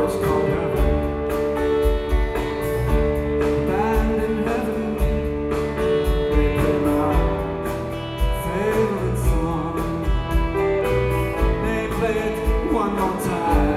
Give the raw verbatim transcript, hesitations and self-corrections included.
world's called heaven. Band in heaven, they play my favorite song. They play it one more time.